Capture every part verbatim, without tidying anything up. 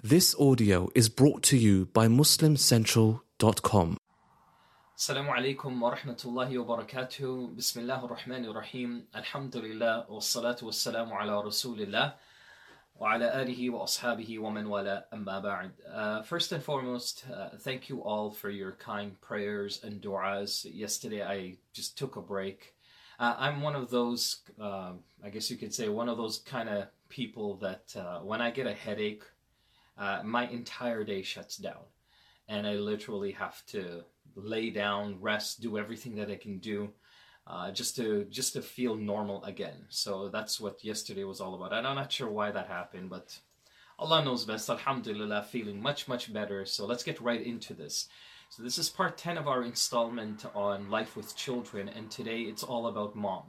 This audio is brought to you by muslim central dot com. Assalamu alaikum wa rahmatullahi wa barakatuh. Bismillah ar-Rahman ar-Rahim. Alhamdulillah wa salatu wa salamu ala rasulillah wa ala alihi wa ashabihi wa man wala amma ba'd. Uh, first and foremost, uh, thank you all for your kind prayers and du'as. Yesterday I just took a break. Uh, I'm one of those, uh, I guess you could say, one of those kind of people that uh, when I get a headache, uh, my entire day shuts down. And I literally have to lay down, rest, do everything that I can do uh, just to just to feel normal again. So that's what yesterday was all about. And I'm not sure why that happened, but Allah knows best. Alhamdulillah, feeling much, much better. So let's get right into this. So this is part ten of our installment on life with children, and today it's all about mom.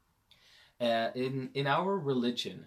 Uh, in, in our religion,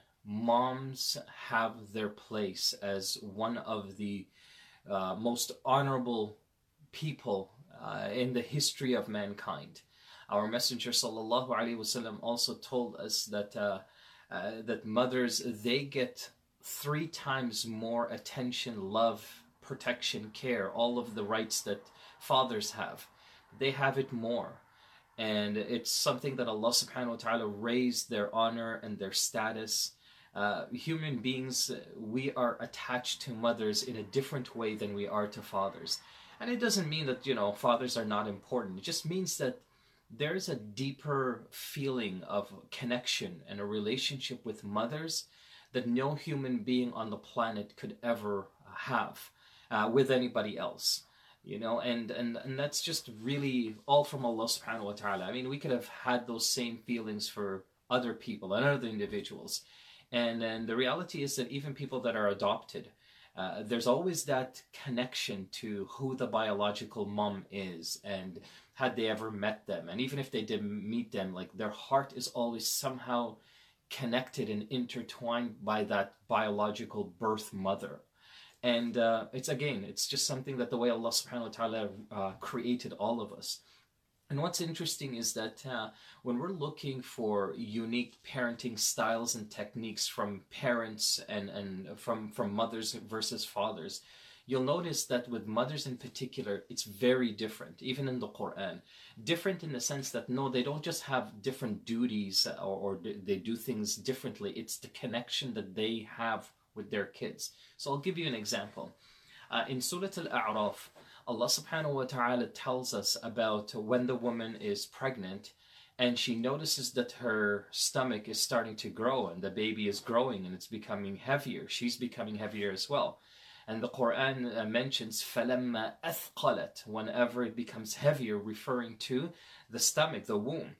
moms have their place as one of the uh, most honorable people uh, in the history of mankind. Our Messenger sallallahu alaihi wasallam also told us that uh, uh, that mothers, they get three times more attention, love, protection, care, all of the rights that fathers have. They have it more. And it's something that Allah subhanahu wa ta'ala raised their honor and their status. Uh, human beings, we are attached to mothers in a different way than we are to fathers. And it doesn't mean that, you know, fathers are not important. It just means that there's a deeper feeling of connection and a relationship with mothers that no human being on the planet could ever have uh, with anybody else. You know, and, and, and that's just really all from Allah subhanahu wa ta'ala. I mean, we could have had those same feelings for other people and other individuals. And, and the reality is that even people that are adopted, uh, there's always that connection to who the biological mom is and had they ever met them. And even if they didn't meet them, like their heart is always somehow connected and intertwined by that biological birth mother. And uh, it's again, it's just something that the way Allah subhanahu wa ta'ala uh, created all of us. And what's interesting is that uh, when we're looking for unique parenting styles and techniques from parents and, and from, from mothers versus fathers, you'll notice that with mothers in particular, it's very different, even in the Quran. Different in the sense that, no, they don't just have different duties or, or they do things differently. It's the connection that they have with their kids. So I'll give you an example. Uh, in Surah Al-A'raf, Allah subhanahu wa ta'ala tells us about when the woman is pregnant and she notices that her stomach is starting to grow and the baby is growing and it's becoming heavier. She's becoming heavier as well. And the Quran uh, mentions فَلَمَّا أَثْقَلَتْ, whenever it becomes heavier, referring to the stomach, the womb.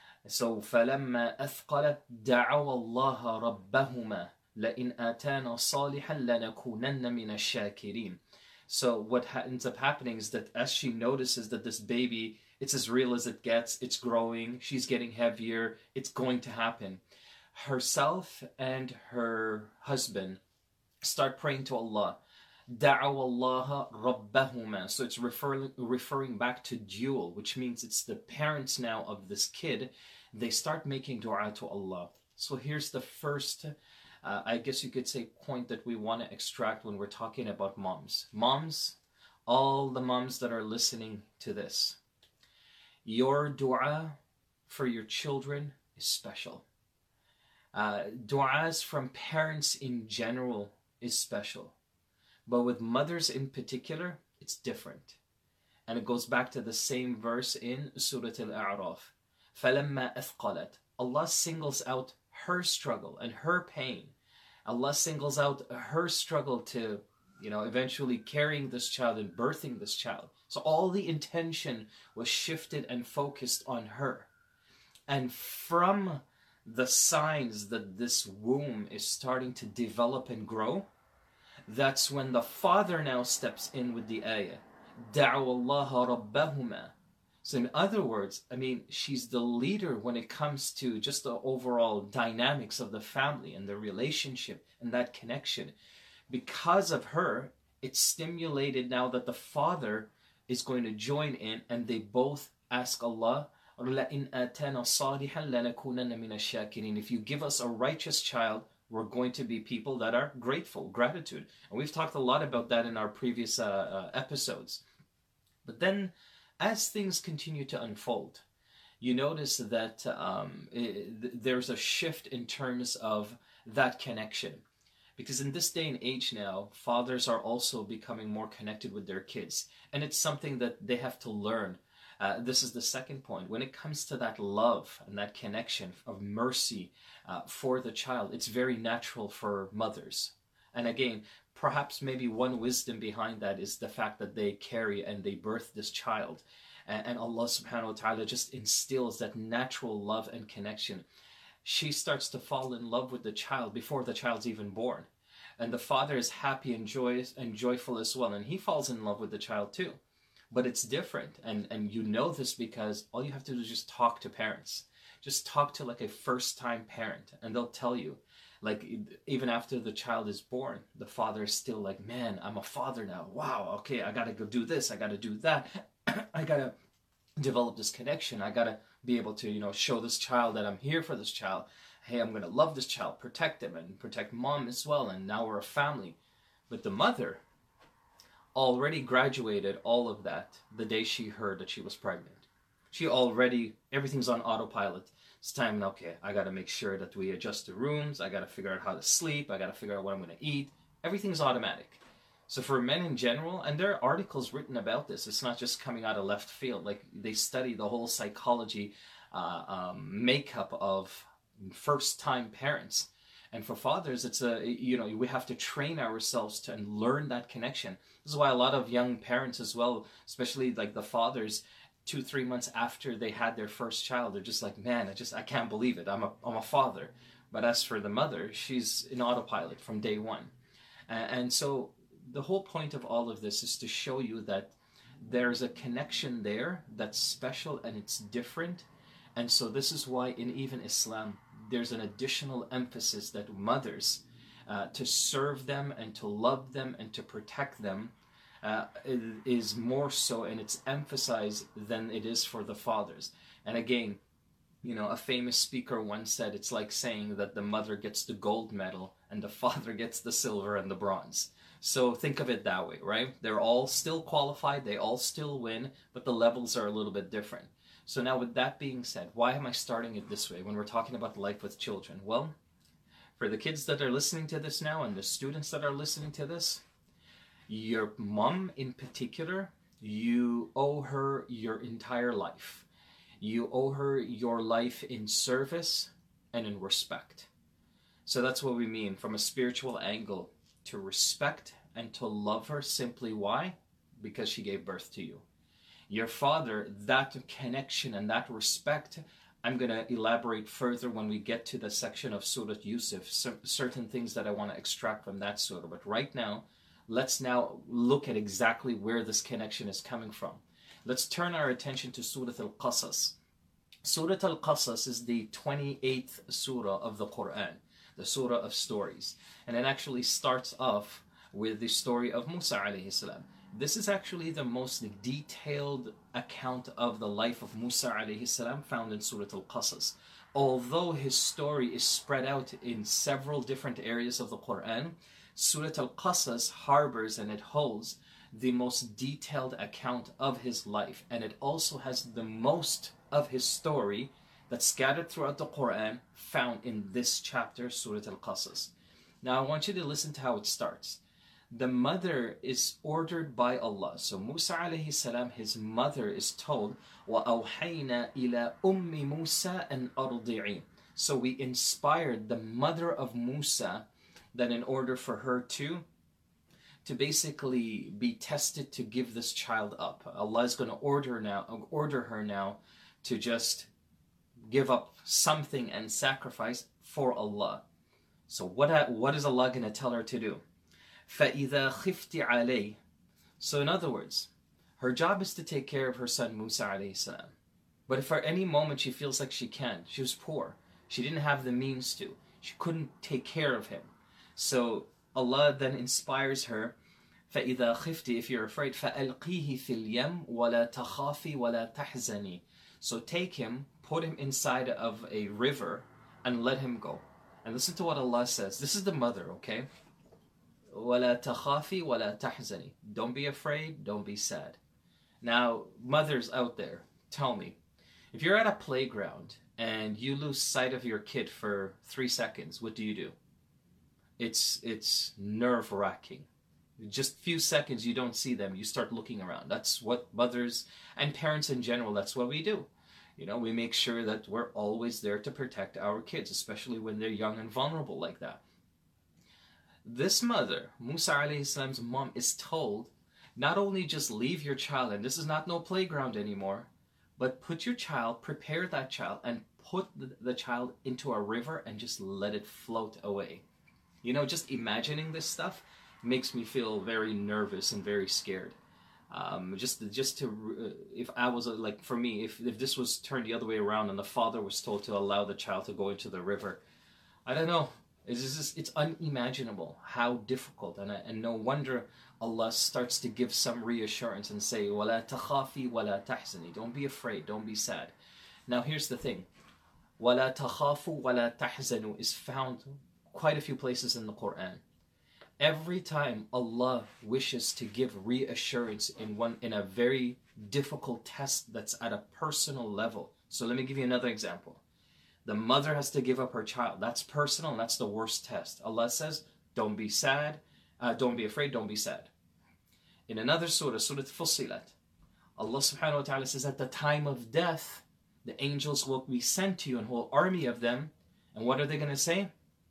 So فَلَمَّا أَثْقَلَتْ دَعَوَا اللَّهَ رَبَّهُمَا لَإِنْ آتَانَا صَالِحًا لَنَكُونَنَّ مِنَ الشَّاكِرِينَ. So what ha- ends up happening is that as she notices that this baby, it's as real as it gets, it's growing, she's getting heavier, it's going to happen. Herself and her husband start praying to Allah. دَعَوَا اللَّهَ رَبَّهُمَا. So it's referring, referring back to dual, which means it's the parents now of this kid. They start making dua to Allah. So here's the first Uh, I guess you could say point that we want to extract when we're talking about moms. Moms, all the moms that are listening to this, your dua for your children is special. Uh, duas from parents in general is special. But with mothers in particular, it's different. And it goes back to the same verse in Surah Al-A'raf. فَلَمَّا أَثْقَلَتْ. Allah singles out her struggle and her pain. Allah singles out her struggle to, you know, eventually carrying this child and birthing this child. So all the intention was shifted and focused on her. And from the signs that this womb is starting to develop and grow, that's when the father now steps in with the ayah. دَعَوَا اللَّهَ رَبَّهُمَا. So in other words, I mean, she's the leader when it comes to just the overall dynamics of the family and the relationship and that connection. Because of her, it's stimulated now that the father is going to join in, and they both ask Allah, لَإِنْ آتَانَا صَالِحًا لَنَكُونَنَّ مِنَ الشَّاكِرِينَ. If you give us a righteous child, We're going to be people that are grateful, gratitude. And we've talked a lot about that in our previous uh, uh, episodes. But then, as things continue to unfold, you notice that um, it, there's a shift in terms of that connection. Because in this day and age now, fathers are also becoming more connected with their kids. And it's something that they have to learn. Uh, this is the second point. When it comes to that love and that connection of mercy uh, for the child, it's very natural for mothers. And again, perhaps maybe one wisdom behind that is the fact that they carry and they birth this child. And, and Allah subhanahu wa ta'ala just instills that natural love and connection. She starts to fall in love with the child before the child's even born. And the father is happy and joyous and joyful as well. And he falls in love with the child too. But it's different. And, and you know this because all you have to do is just talk to parents. Just talk to like a first-time parent. And they'll tell you, like, even after the child is born, the father is still like, man, I'm a father now. Wow, okay, I got to go do this. I got to do that. I got to develop this connection. I got to be able to, you know, show this child that I'm here for this child. Hey, I'm going to love this child, protect him, and protect mom as well. And now we're a family. But the mother already graduated all of that the day she heard that she was pregnant. She already, everything's on autopilot. It's time, okay, I got to make sure that we adjust the rooms. I got to figure out how to sleep. I got to figure out what I'm going to eat. Everything's automatic. So for men in general, and there are articles written about this, it's not just coming out of left field. Like, they study the whole psychology uh, um, makeup of first-time parents. And for fathers, it's a, you know, we have to train ourselves to and learn that connection. This is why a lot of young parents as well, especially like the fathers, two, three months after they had their first child, they're just like, man, I just, I can't believe it. I'm a, I'm a father. But as for the mother, she's in autopilot from day one. And, and so the whole point of all of this is to show you that there's a connection there that's special and it's different. And so this is why in even Islam, there's an additional emphasis that mothers, uh, to serve them and to love them and to protect them, uh, is more so, and it's emphasized than it is for the fathers. And again, you know, a famous speaker once said, it's like saying that the mother gets the gold medal and the father gets the silver and the bronze. So think of it that way, right? They're all still qualified, they all still win, but the levels are a little bit different. So now with that being said, why am I starting it this way when we're talking about life with children? Well, for the kids that are listening to this now and the students that are listening to this, your mom in particular, you owe her your entire life. You owe her your life in service and in respect. So that's what we mean from a spiritual angle, to respect and to love her. Simply why? Because she gave birth to you. Your father, that connection and that respect, I'm going to elaborate further when we get to the section of Surah Yusuf, certain things that I want to extract from that surah. But right now, let's now look at exactly where this connection is coming from. Let's turn our attention to Surah Al-Qasas. Surah Al-Qasas is the twenty-eighth surah of the Quran, the surah of stories. And it actually starts off with the story of Musa alayhi salam. This is actually the most detailed account of the life of Musa alayhi salam found in Surah Al-Qasas. Although his story is spread out in several different areas of the Quran, Surah Al-Qasas harbors and it holds the most detailed account of his life. And it also has the most of his story that's scattered throughout the Quran found in this chapter, Surah Al-Qasas. Now I want you to listen to how it starts. The mother is ordered by Allah. So Musa alayhi salam, his mother is told, وَأَوْحَيْنَا إِلَىٰ أُمِّ مُوسَىٰ أَنْ أَرْضِعِي. So we inspired the mother of Musa that in order for her to, to basically be tested to give this child up. Allah is going to order now, order her now to just give up something and sacrifice for Allah. So what, what is Allah going to tell her to do? فَإِذَا خِفْتِ عَلَيْهِ. So in other words, her job is to take care of her son Musa alayhi salam. But if at any moment she feels like she can't, she was poor, she didn't have the means to, she couldn't take care of him. So Allah then inspires her, فَإِذَا خِفْتِ, if you're afraid, فَأَلْقِيهِ فِي الْيَمِّ وَلَا تَخَافِي وَلَا تَحْزَنِي. So take him, put him inside of a river, and let him go. And listen to what Allah says. This is the mother, okay? وَلَا تَخَافِي وَلَا تَحْزَنِي. Don't be afraid, don't be sad. Now, mothers out there, tell me, if you're at a playground and you lose sight of your kid for three seconds, what do you do? It's it's nerve-wracking. Just a few seconds you don't see them, you start looking around. That's what mothers and parents in general, that's what we do. You know, we make sure that we're always there to protect our kids, especially when they're young and vulnerable like that. This mother, Musa alayhi salam's mom, is told, not only just leave your child, and this is not no playground anymore, but put your child, prepare that child, and put the, the child into a river and just let it float away. You know, just imagining this stuff makes me feel very nervous and very scared. Um, just just to, uh, if I was, uh, like, for me, if, if this was turned the other way around and the father was told to allow the child to go into the river, I don't know. It's just, it's unimaginable how difficult, and, and no wonder Allah starts to give some reassurance and say, وَلَا تَخَافِي وَلَا تَحْزَنِي. Don't be afraid, don't be sad. Now here's the thing. وَلَا تَخَافُوا وَلَا تَحْزَنُوا is found quite a few places in the Quran. Every time Allah wishes to give reassurance in one in a very difficult test that's at a personal level. So let me give you another example. The mother has to give up her child. That's personal, and that's the worst test. Allah says, don't be sad, uh, don't be afraid, don't be sad. In another surah, Surah Fussilat, Allah subhanahu wa ta'ala says, at the time of death, the angels will be sent to you, a whole army of them. And what are they going to say?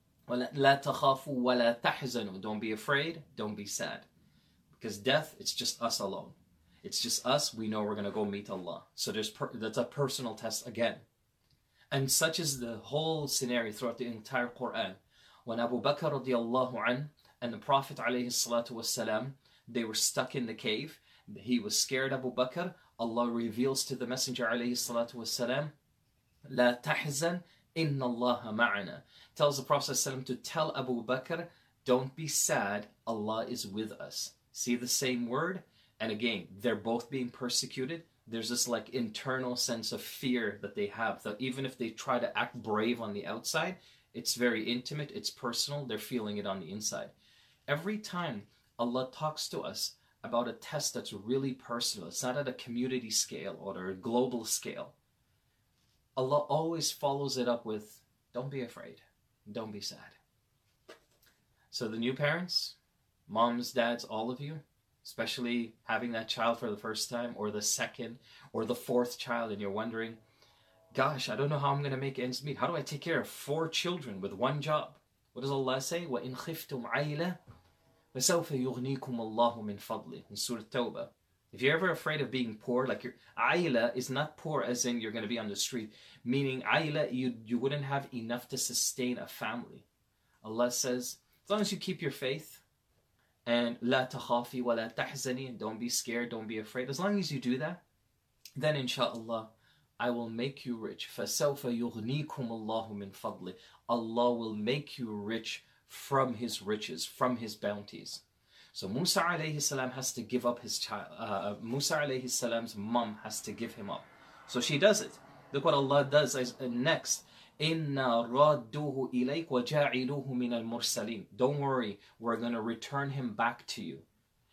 لَا تَخَافُوا وَلَا تَحْزَنُوا. Don't be afraid, don't be sad. Because death, it's just us alone. It's just us, we know we're going to go meet Allah. So there's per- that's a personal test again. And such is the whole scenario throughout the entire Quran. When Abu Bakr radiallahu anh and the Prophet alayhi salatu wasalam, they were stuck in the cave. He was scared, Abu Bakr. Allah reveals to the Messenger alayhi salatu wasalam, لا تحزن إن الله معنا. Tells the Prophet ﷺ to tell Abu Bakr, don't be sad, Allah is with us. See the same word? And again, they're both being persecuted. There's this like internal sense of fear that they have, that even if they try to act brave on the outside, it's very intimate, it's personal, they're feeling it on the inside. Every time Allah talks to us about a test that's really personal, it's not at a community scale or a global scale, Allah always follows it up with, don't be afraid, don't be sad. So the new parents, moms, dads, all of you, especially having that child for the first time, or the second, or the fourth child, and you're wondering, gosh, I don't know how I'm going to make ends meet. How do I take care of four children with one job? What does Allah say? وَإِنْ خِفْتُمْ عَيْلَةً فَسَوْفَ يُغْنِيكُمُ اللَّهُ مِنْ فَضْلِهِ in Surah Tawbah. If you're ever afraid of being poor, like your ayla is not poor as in you're going to be on the street, meaning ayla, you, you wouldn't have enough to sustain a family. Allah says, as long as you keep your faith, and لا تخافي ولا تحزني, and don't be scared, don't be afraid. As long as you do that, then inshallah, I will make you rich. فَسَوْفَ يُغْنِيكُمُ اللَّهُ مِنْ فَضْلِهِ. Allah will make you rich from His riches, from His bounties. So Musa alayhi salam has to give up his child. Uh, Musa alayhi salam's mom has to give him up. So she does it. Look what Allah does as, uh, next. إِنَّا رَادُّوهُ إِلَيْكَ وَجَاعِلُوهُ مِنَ الْمُرْسَلِينَ. Don't worry, we're going to return him back to you.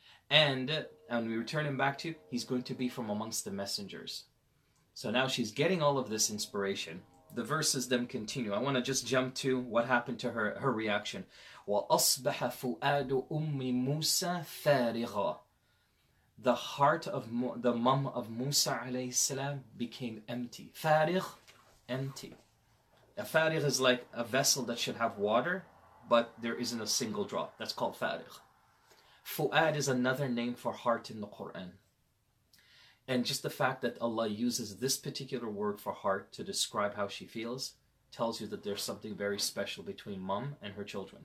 And when we return him back to you, he's going to be from amongst the messengers. So now she's getting all of this inspiration. The verses then continue. I want to just jump to what happened to her, her reaction. وَأَصْبَحَ فُؤَادُ أُمِّ مُوسَى فَارِغًا. The heart of Mu- the mom of Musa alayhi salam became empty. Farigh, empty. A farigh is like a vessel that should have water, but there isn't a single drop. That's called farigh. Fu'ad is another name for heart in the Quran. And just the fact that Allah uses this particular word for heart to describe how she feels tells you that there's something very special between mom and her children.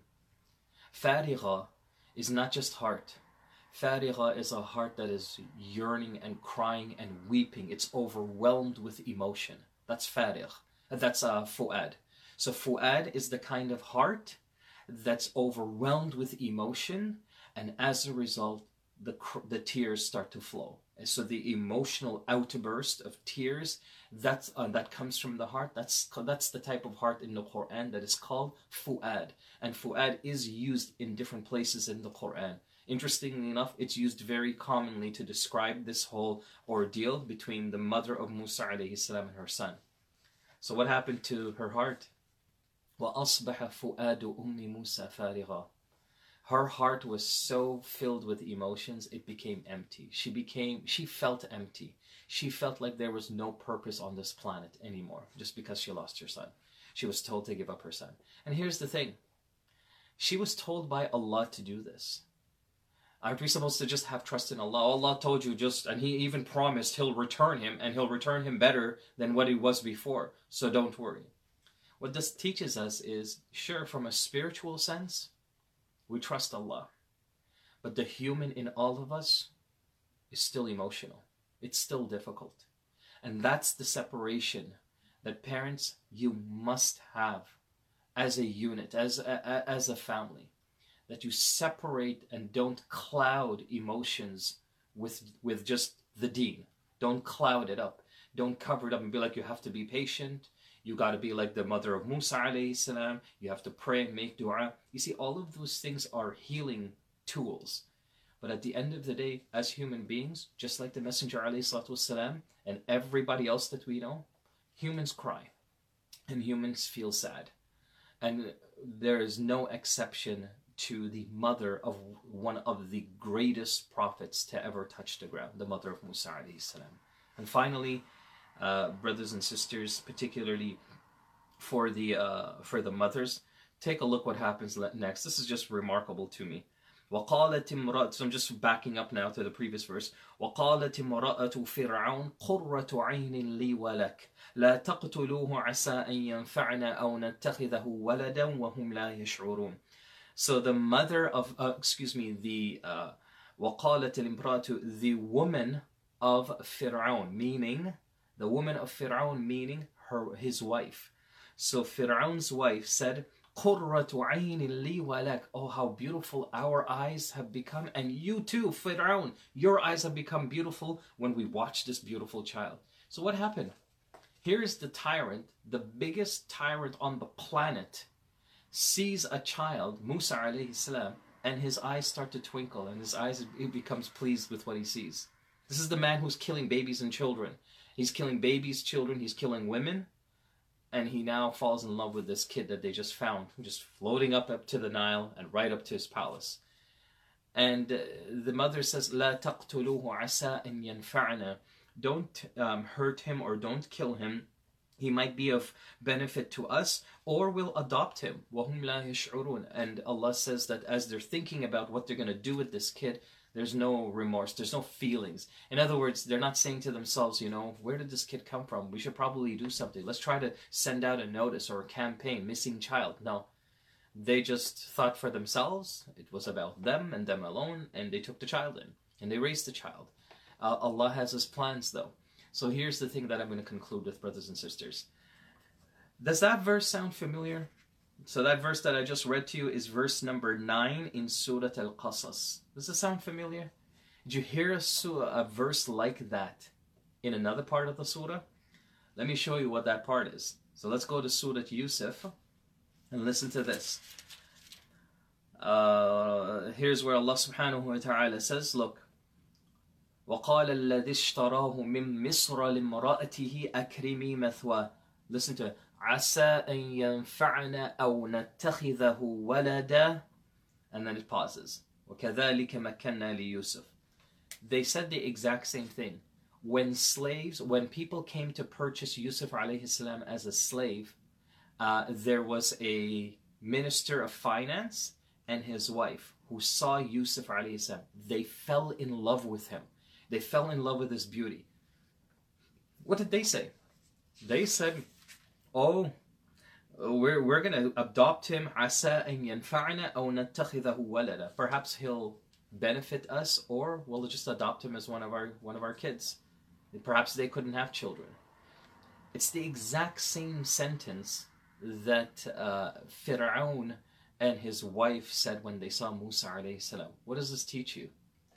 Farigha is not just heart. Farigha is a heart that is yearning and crying and weeping. It's overwhelmed with emotion. That's farigh. That's uh, fu'ad. So fu'ad is the kind of heart that's overwhelmed with emotion, and as a result, the, the tears start to flow. And so the emotional outburst of tears, that's, uh, that comes from the heart, that's, that's the type of heart in the Quran that is called fu'ad. And fu'ad is used in different places in the Quran. Interestingly enough, it's used very commonly to describe this whole ordeal between the mother of Musa alayhi salam and her son. So what happened to her heart? وَأَصْبَحَ فُؤَادُ أُمِّ مُوسَى فَارِغًا. Her heart was so filled with emotions, it became empty. She became, she felt empty. She felt like there was no purpose on this planet anymore, just because she lost her son. She was told to give up her son. And here's the thing. She was told by Allah to do this. Aren't we supposed to just have trust in Allah? Allah told you just, and He even promised He'll return him, and He'll return him better than what he was before. So don't worry. What this teaches us is, sure, from a spiritual sense, we trust Allah. But the human in all of us is still emotional. It's still difficult. And that's the separation that parents, you must have as a unit, as a, as a family. That you separate and don't cloud emotions with, with just the deen. Don't cloud it up. Don't cover it up and be like, you have to be patient. You got to be like the mother of Musa alayhi salam. You have to pray and make dua. You see, all of those things are healing tools. But at the end of the day, as human beings, just like the Messenger alayhi salatu wasalam and everybody else that we know, humans cry and humans feel sad. And there is no exception to the mother of one of the greatest prophets to ever touch the ground, the mother of Musa alayhi salam. And finally, uh, brothers and sisters, particularly for the uh, for the mothers, take a look what happens next. This is just remarkable to me. وقالت امرأة, so I'm just backing up now to the previous verse. وقالت امرأة فرعون قرة عين لي ولك لا تقتلوه عسى أن ينفعنا أو نتخذه ولدا وهم لا يشعرون. So the mother of, uh, excuse me, the uh, وقالت الامرأة, the woman of Fir'aun, meaning the woman of Fir'aun, meaning her his wife. So Fir'aun's wife said, قُرَّةُ عَيْنٍ لِي وَلَكَ. Oh, how beautiful our eyes have become, and you too, Fir'aun, your eyes have become beautiful when we watch this beautiful child. So what happened? Here is the tyrant, the biggest tyrant on the planet, sees a child, Musa alayhi salam, and his eyes start to twinkle, and his eyes, he becomes pleased with what he sees. This is the man who's killing babies and children. He's killing babies, children, he's killing women, and he now falls in love with this kid that they just found, just floating up, up to the Nile and right up to his palace. And uh, the mother says, لا تقتلوه عسى أن ينفعنا. Don't um, hurt him or don't kill him. He might be of benefit to us, or we'll adopt him. وَهُمْ لَا يَشْعُرُونَ. And Allah says that as they're thinking about what they're going to do with this kid, there's no remorse, there's no feelings. In other words, they're not saying to themselves, you know, where did this kid come from? We should probably do something. Let's try to send out a notice or a campaign, missing child. No. They just thought for themselves. It was about them and them alone, and they took the child in, and they raised the child. Uh, Allah has His plans, though. So here's the thing that I'm going to conclude with, brothers and sisters. Does that verse sound familiar? So that verse that I just read to you is verse number nine in Surah Al-Qasas. Does it sound familiar? Did you hear a, surah, a verse like that in another part of the surah? Let me show you what that part is. So let's go to Surah Yusuf and listen to this. Uh, here's where Allah subhanahu wa ta'ala says, look, وَقَالَ الَّذِي اشْتَرَاهُ مِن مِصْرَ لِامْرَأَتِهِ أَكْرِمِي مَثْوَاهُ. Listen to it. عَسَىٰ أَن يَنْفَعْنَا أَوْ نَتَّخِذَهُ وَلَدًا. And then it pauses. وَكَذَلِكَ مَكَّنَّا لِيُوسُفَ. They said the exact same thing. When slaves, when people came to purchase Yusuf alayhi salam as a slave, uh, there was a minister of finance and his wife who saw Yusuf alayhi salam. They fell in love with him. They fell in love with his beauty. What did they say? They said, oh, we're, we're going to adopt him. عَسَىٰ أَن يَنْفَعْنَا أَوْ نَتَّخِذَهُ وَلَدًا. Perhaps he'll benefit us, or we'll just adopt him as one of our one of our kids. Perhaps they couldn't have children. It's the exact same sentence that uh, Fir'aun and his wife said when they saw Musa alayhi salam. What does this teach you?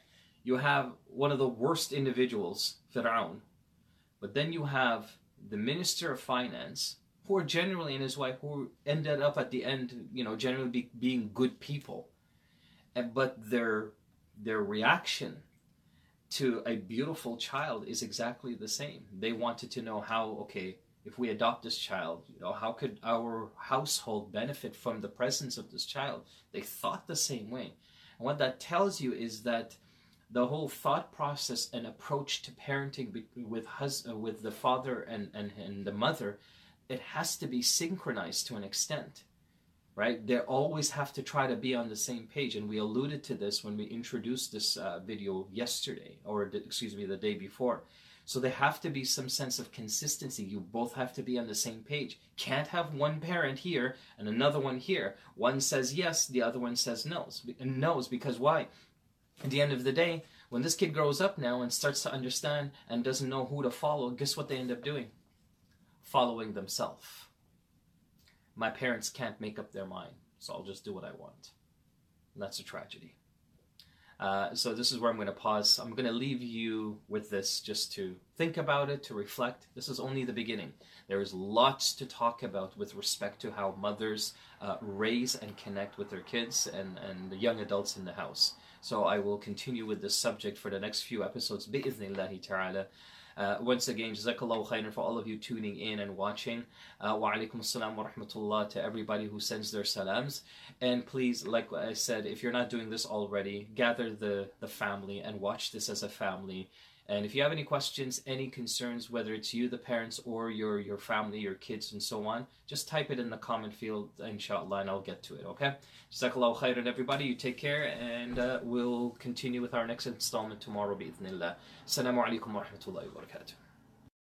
you have one of the worst individuals, Fir'aun, but then you have the Minister of Finance, who are generally, and his wife, who ended up at the end, you know, generally be, being good people. And, but their their reaction to a beautiful child is exactly the same. They wanted to know how, okay, if we adopt this child, you know, how could our household benefit from the presence of this child? They thought the same way. And what that tells you is that the whole thought process and approach to parenting with hus- with the father and, and, and the mother, it has to be synchronized to an extent, right? They always have to try to be on the same page. And we alluded to this when we introduced this uh, video yesterday, or excuse me, the day before. So there have to be some sense of consistency. You both have to be on the same page. Can't have one parent here and another one here. One says yes, the other one says no. Knows because why? At the end of the day, when this kid grows up now and starts to understand and doesn't know who to follow, guess what they end up doing? Following themselves. My parents can't make up their mind, so I'll just do what I want. And that's a tragedy. Uh, so this is where I'm going to pause. I'm going to leave you with this just to think about it, to reflect. This is only the beginning. There is lots to talk about with respect to how mothers uh, raise and connect with their kids and, and the young adults in the house. So I will continue with this subject for the next few episodes, bi'ithnillahi ta'ala. Uh, once again, Jazakallahu khairan for all of you tuning in and watching. Uh, wa alaikum assalam wa rahmatullah to everybody who sends their salams. And please, like I said, if you're not doing this already, gather the, the family and watch this as a family. And if you have any questions, any concerns, whether it's you, the parents, or your, your family, your kids, and so on, just type it in the comment field, inshallah, and I'll get to it, okay? Jazakallahu khairan, everybody. You take care, and uh, we'll continue with our next installment tomorrow, bi'ithnillah. Assalamu alaikum wa rahmatullahi wa barakatuh.